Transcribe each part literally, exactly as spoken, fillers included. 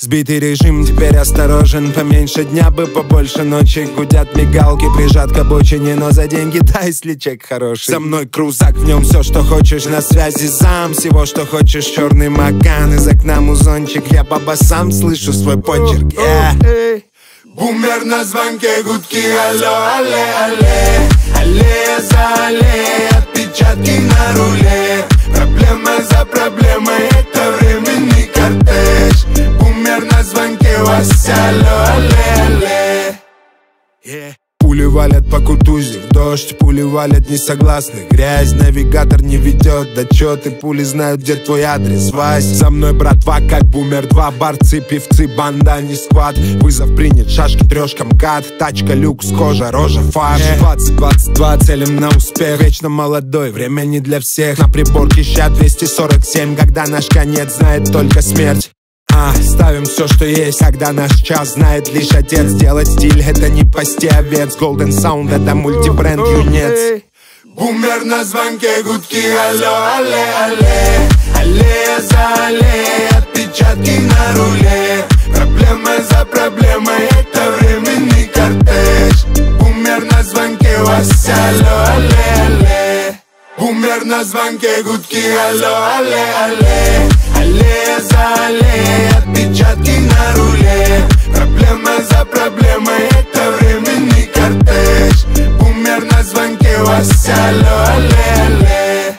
Сбитый режим, теперь осторожен. Поменьше дня бы, побольше ночи. Гудят мигалки, прижат к обочине. Но за деньги дай, если чек хороший. Со мной крузак, в нем все, что хочешь. На связи зам, всего, что хочешь. Черный Макан, из окна музончик. Я по басам слышу свой почерк, yeah. Бумер на звонке, гудки, алло, алле, алле. Аллея за аллеей, отпечатки на руле. Проблема за проблемой, это временный кортеж. Бумер на звонке, Вася, алло, алле, алле, yeah. Пули валят по Кутузе, в дождь, пули валят несогласных. Грязь, навигатор не ведет отчеты, пули знают, где твой адрес, Вась. За мной братва, как бумер, два борцы, певцы, банда, не сквад. Вызов принят, шашки, трешка, МКАД. Тачка, люкс, кожа, рожа, фарш. Двадцать, двадцать два, целим на успех. Вечно молодой, время не для всех. На приборке ща двести сорок семь, когда наш конец знает только смерть. А, ставим все, что есть, когда наш час знает лишь отец. Делать стиль, это не пасти овец. Golden Sound, это мультибренд юнец. Бумер на звонке, гудки, алло, алле, алле. Аллея за аллеей, отпечатки на руле. Проблема за проблемой, это временный кортеж. Бумер на звонке, Вася, алло, алле, алле. Бумер на звонке, гудки, алло, алле, алле. Аллея за аллеей, отпечатки на руле. Проблема за проблемой, это временный кортеж. Бумер на звонке, Вася, алло, алле, алле.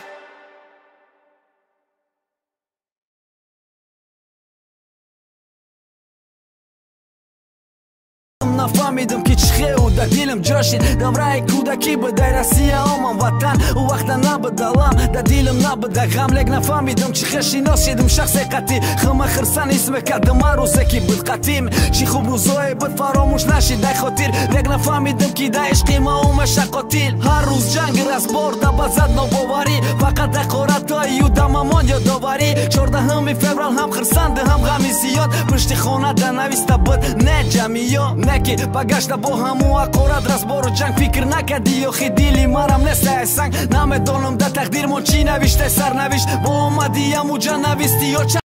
На фамидам кичхеу, да дилем джошин. Даврай кудаки бадай Россия оман ватан. У вахта наба далам, да дилем наба да гам. Лег на фамидам чихеши носидым шахсе кати. Хама хрсан исме кадама русеки бит катим. Чиху бузое бит фаромуш наши дай хотир. Лег на фамидам кидай ишкима ума шакотил. Харус джанг разбор да базад но бовари. Факат да хората ю да мамон ядовари. Чорда хами феврал хам хрсан да хам гами зиёд. Пышти хона да нависта бит не джамиё. Неки багашта бо ҳаму акорат разбору ҷанг фикр накарди охи дили марам нестае санг намедонам да тақдир мо чӣ навишта сарнавишт бо омади ҳаму ҷа нависти ё